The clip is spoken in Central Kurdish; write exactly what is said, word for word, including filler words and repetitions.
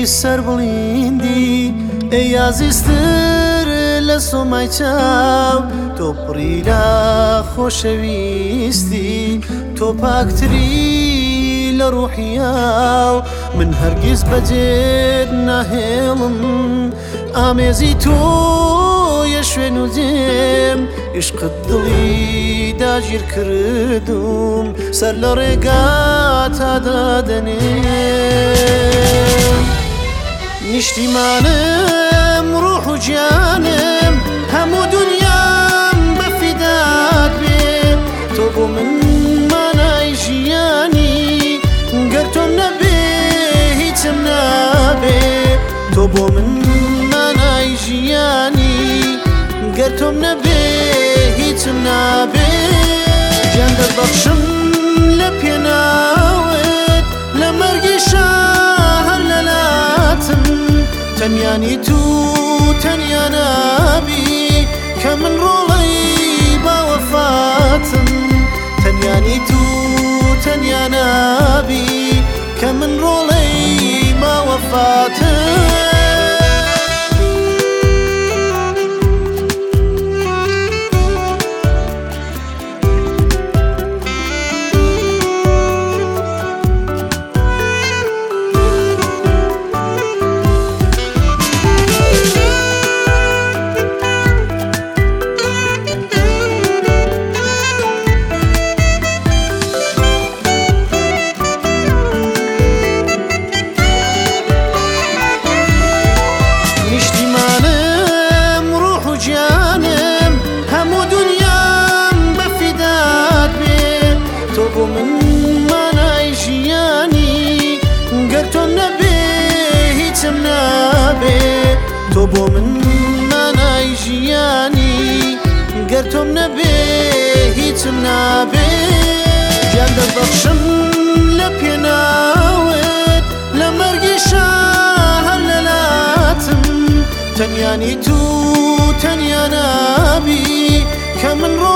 سەر بڵیندی ئەی یازیستر لە سۆمای چاو تۆ پڕی لە خۆشەویستی تۆ پاکتری لە ڕوحیاو من هەرگیز بەجێت ناهێڵم ئامێزی تۆیە شوێن و جێم عشقت دڵی داگیر کردوم سەر لە ڕێگاتا دادەنێم نیشتیمانم ڕوح و گیانم هەموو دونیام بەفیدات بێ تۆ بۆ من مانای ژیانی گەر تۆم نەبێ هیچم نابێ تۆ بۆ من مانای ژیانی گەر تۆم نەبێ هیچم نابێ گیان دەبەخشم لە پێناوت لە مەرگیشا هەر لە لاتم تەنیانی تو تەنیا نابی کە من ڕۆڵەی باوەفاتم تەنیانی تو تەنیا نابی کە من ڕۆڵەی باوەفاتم من مانای ژیانی گەر تۆم نەبێ هیچم نابێ تۆ بۆ من مانای ژیانی گەر تۆم نەبێ هیچم نابێ گیان دەبەخشم لە پێناوت لە مەرگیشا هەر لە لاتم تەنیانی تو تەنیا نابی کە من